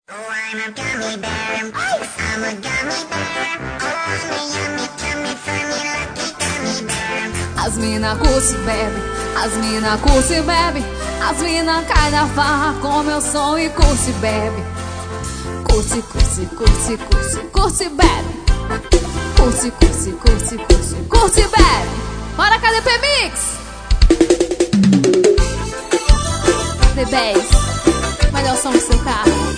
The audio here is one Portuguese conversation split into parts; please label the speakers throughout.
Speaker 1: Oh, I'm a gummy bear. I'm a gummy bear. Oh, yummy, tummy for me, lucky gummy bear.
Speaker 2: As mina curte bebe, as mina curte bebe, as mina cai na farra com meu som e curte bebe. Curte, curte, curte, curte, curte bebe. Curte, curte, curte, curte, curte bebe. Bora KDP Mix! The Bass, melhor som do seu carro.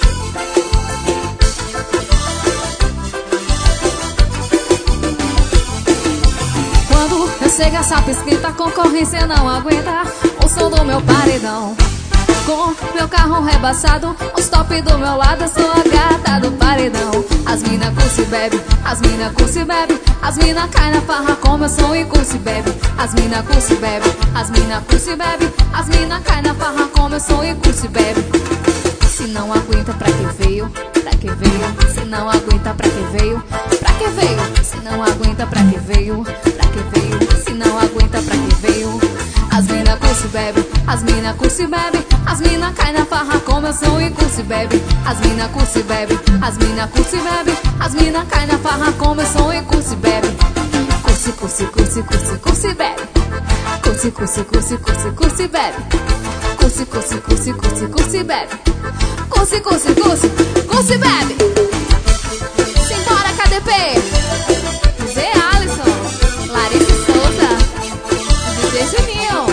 Speaker 2: Quando eu chego essa esquenta, a concorrência não aguenta o som do meu paredão. Com meu carro rebaixado, os top do meu lado, eu sou a gata do paredão. As mina curte bebe, as mina curte bebe, as mina cai na farra com meu som e curte bebe. As mina curte bebe, as mina curte bebe, as mina cai na farra com meu som e curte bebe. Se não aguenta, pra que veio? Pra que veio? Se não aguenta, pra que veio? Pra que veio? Se não aguenta, pra que veio? Pra que veio? Se não aguenta, pra que veio? As mina curte bebe, as mina curte bebe, as mina cai na farra com meu som e curte bebe. As mina curte bebe, as mina curte bebe, as mina cai na farra com meu som e curte bebe. Curte, curte, curte, curte, curte bebe. Curte, curte, curte, curte, curte bebe. Curte, curte, curte, curte, curte bebe. Curte, curte, curte, curte bebe. Simbora KDP, DJ Alisson, Larissa Souza, DJ Juninho,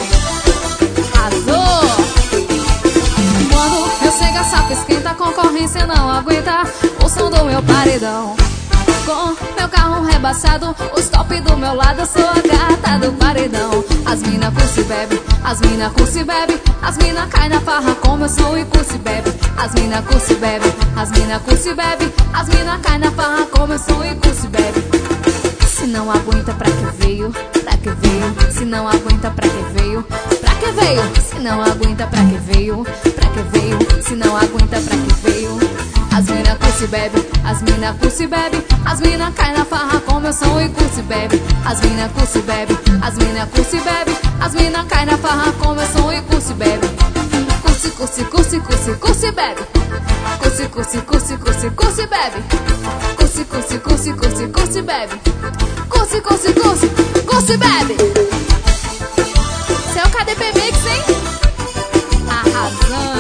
Speaker 2: arrasou. Quando eu chego a sapa esquenta, a concorrência não aguenta o som do meu paredão. Com meu carro rebaixado, os top do meu lado, eu sou a gata do paredão. As mina curte bebe, as mina curte bebe, as mina cai na farra com meu som e curte bebe. As mina curte bebe, as mina curte bebe, as mina cai na farra com meu som e curte bebe. Se não aguenta, pra que veio? Pra que veio? Se não aguenta, pra que veio? Pra que veio? Se não aguenta, pra que veio? Pra que veio? Se não aguenta, pra que veio? As mina curte bebe, as mina curte bebe, as mina cai na farra com meu som e curte bebe. As mina curte bebe, as mina curte bebe, as mina cai na farra com meu som e curte bebe. Curte, curte, curte, curte, curte bebe. Curte, curte, curte, curte, curte bebe. Curte, curte, curte, curte, curte bebe. Curte, curte, curte, curte bebe. Seu KDP Mix, hein? Arrasando.